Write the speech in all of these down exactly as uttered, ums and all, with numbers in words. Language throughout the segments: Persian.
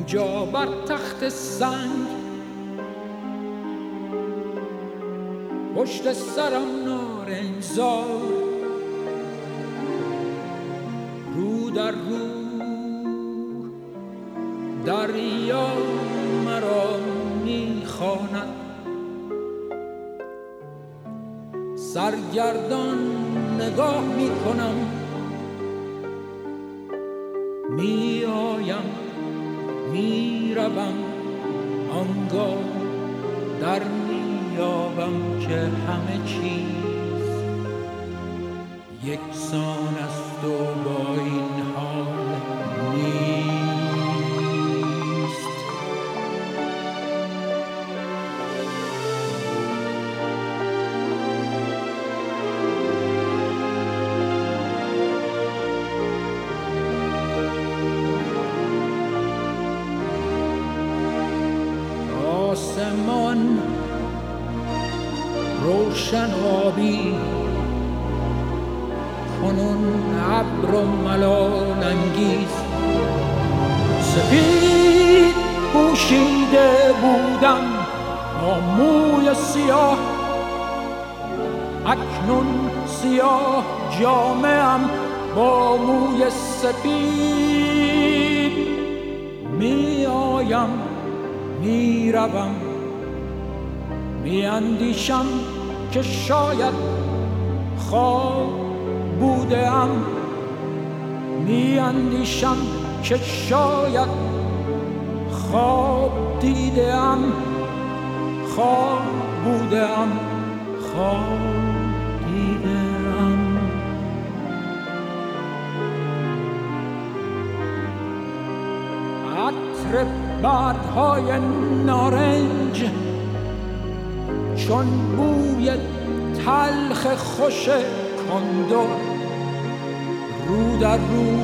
اینجا بر تخت سنگ، پشت سرم نارنجزار، رو در رو دریا مرا میخواند. سرگردان نگاه میکنم، میآیم میروم، آنگاه در میابم که همه چیز یکسان است و با این حال نیست. آسمان روشن آبی، کنون ابر و ملال انگیز. سپید پوشیده بودم با موی سیاه، اکنون سیاه جامه‌ام با موی سپید. می آیم می روم، می اندیشم که شاید خواب بودم، می اندیشم که شاید خواب دیدم، خواب بودم، خواب دیدم. عطر برگ‌های نارنج چون بوی تلخ خوش کندر، رو در رو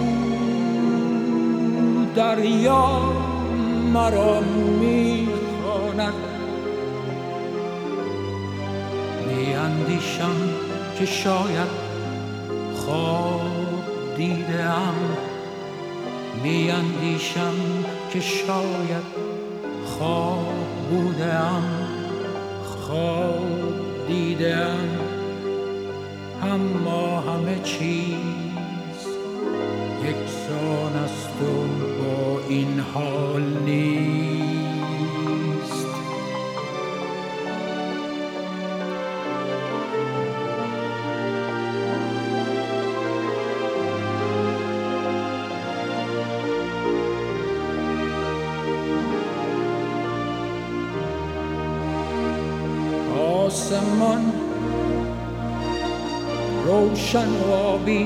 دریا مرا میخواند. میاندیشم که شاید خواب دیدم، میاندیشم که شاید خواب بودم، خواب دیدم. اما همه چیز یکسان است و با این حال نیست. آسمان روشن و آبی،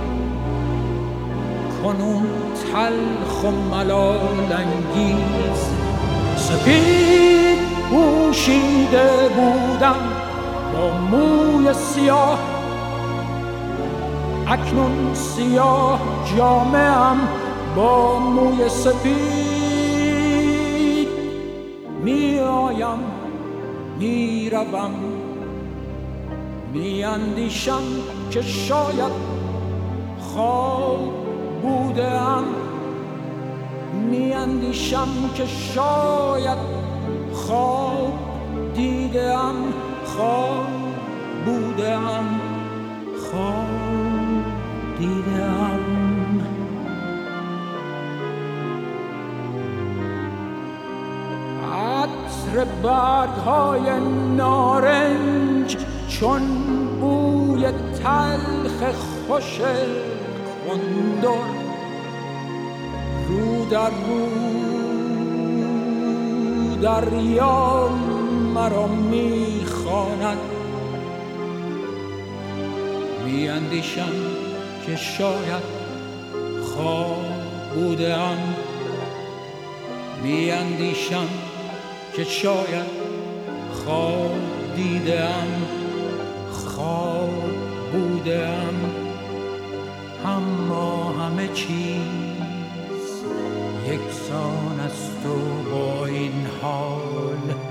کنون تلخ و ملال انگیز. سپید پوشیده بودم با موی سیاه، اکنون سیاه جامه‌ام با موی سپید. می آیم می روم، می اندیشم که شاید خواب بودم، می اندیشم که شاید خواب دیدم، خواب بودم، خواب دیدم. عطر برگ‌های نارنج چون بوی تلخ خوش کندر، رو در رو دریا مرا میخواند. میاندیشم که شاید خواب بودم، میاندیشم که شاید خواب دیدم، خواب بودم. اما همه چیز یکسان است و با این حال